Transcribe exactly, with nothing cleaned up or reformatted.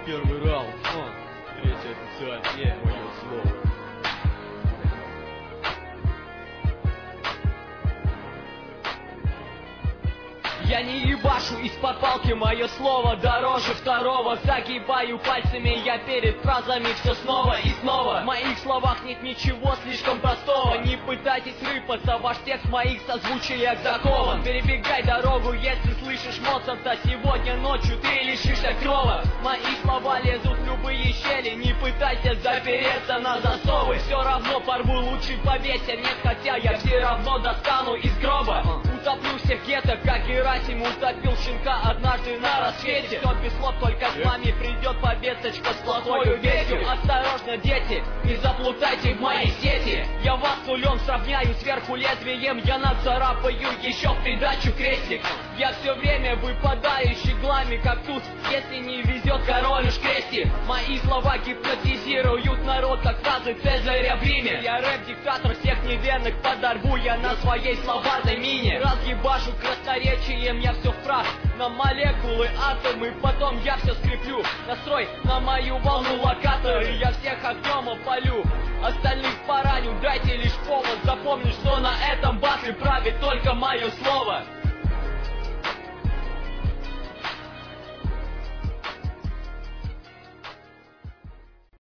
Первый раунд, он, третий официальный, мое слово. Я не ебашу из-под палки, мое слово дороже второго. Загибаю пальцами я перед фразами все снова и снова. В моих словах нет ничего слишком простого. Не пытайтесь рыпаться, ваш текст в моих созвучиях закован. Перебегай дорогу, если слышишь Моцарта. Сегодня ночью ты лишишься крова. Мои слова лезут в любые щели. Не пытайся запереться на засовы. Все равно порву, лучше повесься. Нет, хотя я все равно достану из гроба. Утоплю всех гетто, как Герасим утопил щенка однажды на рассвете. Все без слов, только с вами придет повесточка с плохой вестью. Осторожно, дети, не заплутайте в моей сети. Я вас с нулем сравняю сверху лезвием. Я нацарапаю еще в придачу крестик. Я все время выпадаю щеглами, как туз, если не везет король уж крестик. Мои слова гипнотизируют народ, как фразы Цезаря в Риме. Я рэп-диктатор, всех неверных подорву я на своей словарной мине. Разъебашу красноречием, я все в прах на молекулы, атомы, потом я все скреплю. Настрой на мою волну локаторы, я всех огнем опалю, остальных пораню, дайте лишь повод. Запомни, что на этом батле правит только мое слово.